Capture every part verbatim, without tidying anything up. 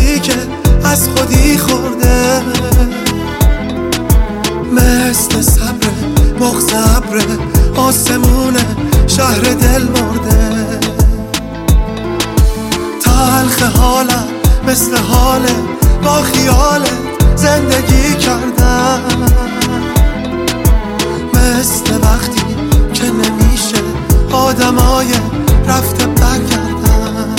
کسی که از خودی خورده، مثل صبر بغض ابر آسمون شهر دل مرده. تلخ حالم مثل حال با خیالت زندگی کردم، مثل وقتی که نمیشه آدمای رفته برگردن.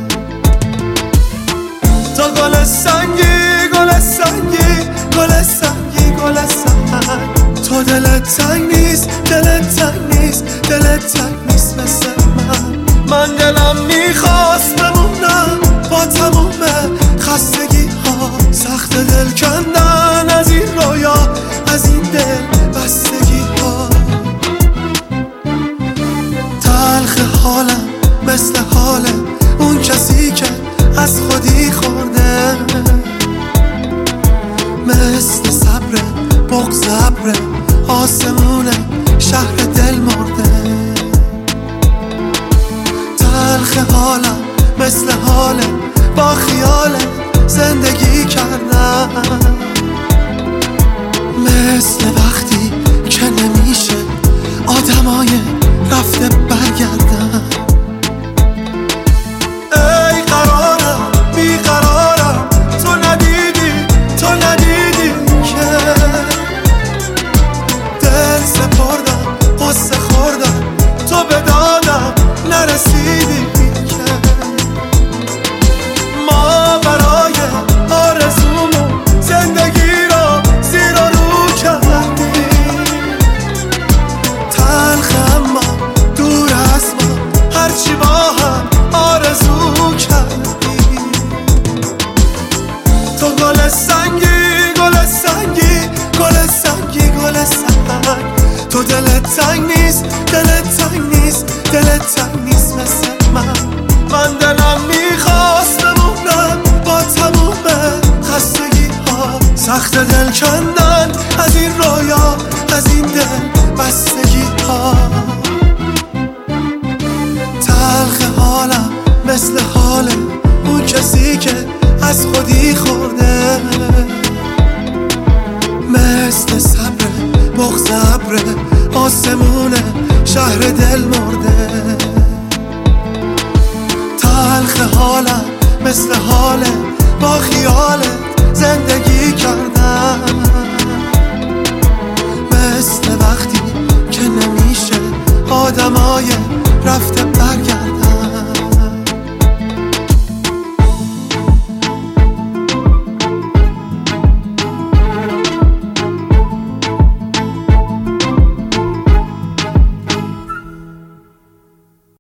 تو گل سنگی گل سنگی گل سنگی گل سنگ، تو دلت تنگ نیست دلت تنگ نیست دلت تنگ نیست مثل من. من دلم میخواست بمونم با تموم خستگی ها، سخت دل کندن از این رویا از این دل بستگی ها. تلخ حالم مثل حال اون کسی که از خودی خورده، مثل صبر بغض ابر آسمون شهر دل مرده. تلخ حالم مثل حال با خیالت زندگی کردم، مثل وقتی که نمیشه آدمای رفته برگردن. ای قرارم بیقرارم تو ندیدی تو ندیدی که دل سپردم قصه خوردم تو به دادم نرسیدی که. ما برای آرزومون زندگی رو زیر و رو کردیم، تلخ اما دور از ما هرچی با هم آرزو کردیم. تو گل سنگی گل سنگی گل سنگی گل سنگ، تو دلت تنگ نیست دلت تنگ نیست دلت تنگ نیست مثل من. من دلم میخواست بمونم با تموم خستگی ها، سخت دل کندن از این رویا از این دل بستگی ها. تلخ حالم مثل حال اون کسی که از خودی خورده، مثل صبر بغض ابر آسمون شهر دل مرده. تلخ حالم مثل حال با خیالت زندگی کردم، مثل وقتی که نمیشه آدمای